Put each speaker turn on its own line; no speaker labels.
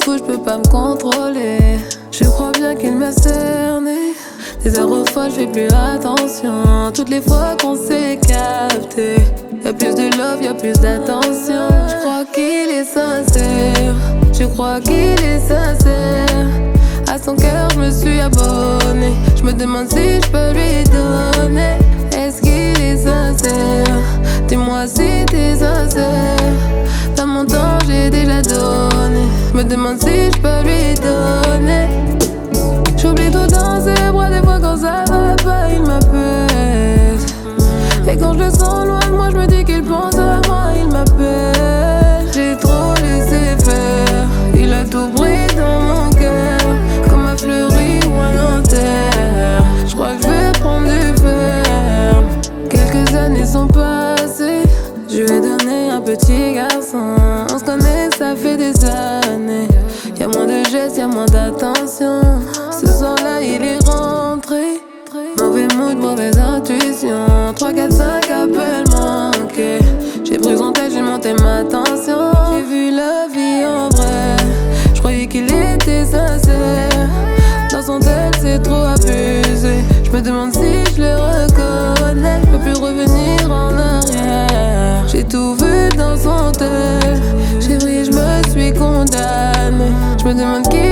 fou, je peux pas me contrôler. Je crois bien qu'il m'a cerné. Des heures au fois, je fais plus attention. Toutes les fois qu'on s'est capté, y'a plus de love, y'a plus d'attention. Je crois qu'il est sincère, je crois qu'il est sincère. À son cœur, je me suis abonné. Je me demande si je peux lui donner. Est-ce qu'il est sincère? Dis-moi si t'es sincère. Dans mon temps, j'ai déjà donné. Je me demande si je peux lui donner. J'oublie tout dans ses bras, des fois quand ça va pas, il m'appelle. Et quand je le sens loin de moi, je me dis qu'il pense à moi, il m'appelle. J'ai trop laissé faire, il a tout pris dans mon cœur, comme un fleuri ou un enterre. Je crois que je vais prendre du fer. Quelques années sont passées, je lui ai donné un petit garçon. On se connaît, ça fait des années. Y'a moins de gestes, y'a moins d'attention. Ce soir-là, il est rentré. Mauvais mood, mauvaise intuition. 3, 4, 5 appels manqués. J'ai pris son tête, j'ai monté ma tension. J'ai vu la vie en vrai. Je croyais qu'il était sincère. Dans son texte, c'est trop abusé. Je me demande si je le reconnais. Je peux plus revenir en arrière. J'ai tout vu dans son tel. J'ai brillé, je me suis condamné. Je me demande qui